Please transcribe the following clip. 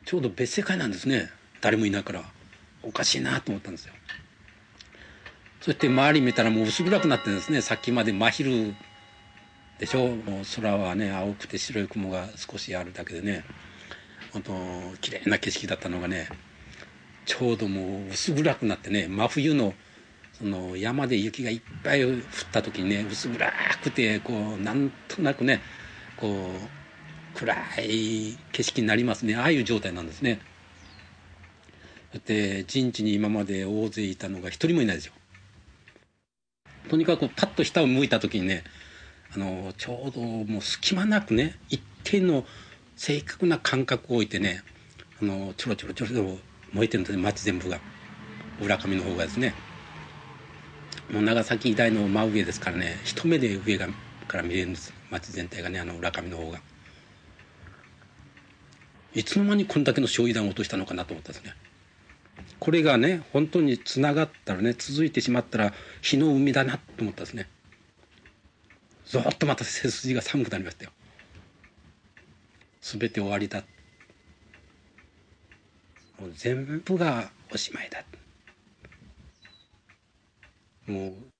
ちょうど別世界なんですね。誰もいないからおかしいなと思ったんですよ。そして周り見たらもう薄暗くなってるんですね。さっきまで真昼でしょ。もう空はね青くて白い雲が少しあるだけでね、本当綺麗な景色だったのがね、ちょうどもう薄暗くなってね、真冬のその山で雪がいっぱい降った時にね、薄暗くてこうなんとなくね、こう暗い景色になりますね。ああいう状態なんですね。だって陣地に今まで大勢いたのが一人もいないですよ。とにかくパッと下を向いた時にね、ちょうどもう隙間なくね、一定の正確な間隔を置いてね、ちょろちょろちょろと燃えてるんですね、街全部が。浦上の方がですね、もう長崎大の真上ですからね、一目で上から見れるんです、街全体がね、浦上の方が。いつの間にこんだけの焼夷弾を落としたのかなと思ったんですね。これがね本当につながったらね、続いてしまったら火の海だなと思ったんですね。ぞっとまた背筋が寒くなりましたよ。全て終わりだ、もう全部がおしまいだ、もう